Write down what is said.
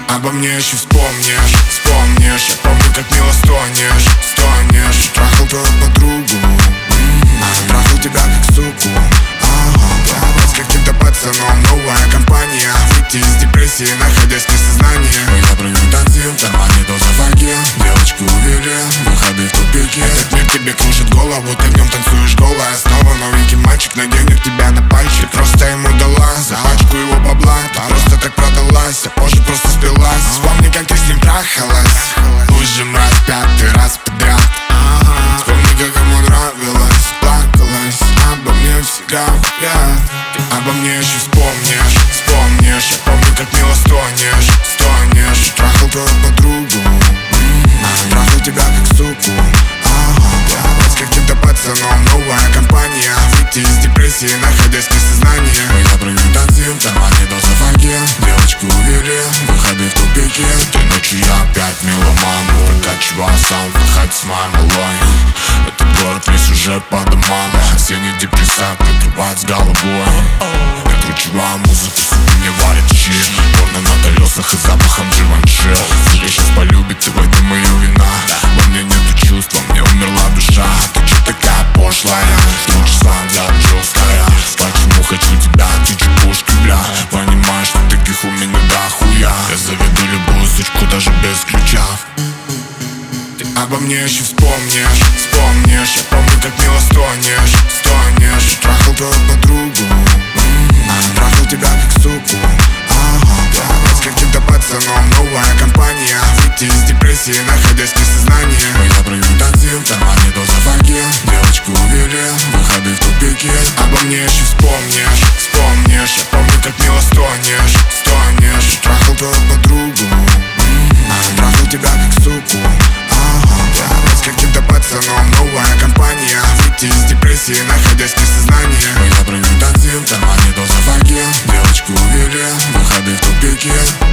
обо мне еще вспомнишь, вспомнишь. Я помню, как мило стонешь, стонешь. Трахал твою подругу, трахал тебя как суку. С каким-то пацаном, новая компания. Выйти из депрессии, находясь вне сознания. Я прыгаю танцем, в кармане доза фаги. Девочку увели, выходы в тупике. Этот мир тебе кружит голову, ты в нем танцуешь голая. Снова новенький мальчик наденет тебя на пальчик. Ты просто ему дала за пачку его бабла. Ты просто так продалась, а позже просто спилась. Вспомни, как ты с ним трахалась. Уже мразь пятый раз подряд. Вспомни, как ему нравилось. Плакалась обо мне всегда. Обо мне еще вспомнишь, вспомнишь. Я помню, как мило стонешь, стонешь. Трахал твою подругу, трахал тебя как суку. С каким-то пацаном, новая компания. Выйти из депрессии, находясь вне сознания. Я прыгаю танцем, в кармане доза фаги. Девочку увели, выходы в тупике. Той ночью я опять меломан, прокачиваю саунд, выходит с моей малой. Этот город весь уже по домам. Осенний депрессак накрывает с головой. Я кручиваю музыку, сука, мне варит щит. Порно на колесах и запахом Givenchy. Сука сейчас полюбит сегодня мою вина. Во мне нету чувств, во мне умерла душа. Ты че такая пошлая? Лучше сам взял жесткая. Почему хочу тебя, ты чепушки, бля? Понимаешь, что таких у меня дохуя. Я заведу любую сучку, даже без ключа. Ты обо мне еще вспомнишь, вспомнишь. Я помню, как мило стонешь, стонешь. Трахал твою подругу, трахал тебя как суку. С каким-то пацаном, новая компания. Выйти из депрессии, находясь вне сознания. Я прыгаю танцем, в кармане доза фаги. Девочку увели, выходы в тупике. Обо мне еще вспомнишь, вспомнишь. Я помню, как мило стонешь, стонешь. Трахал твою подругу, трахал тебя как суку. С каким-то пацаном, новая компания. Выйти из депрессии, находясь вне сознания. Я прыгаю танцем, в кармане доза фаги. Девочку увели, выходы в тупике.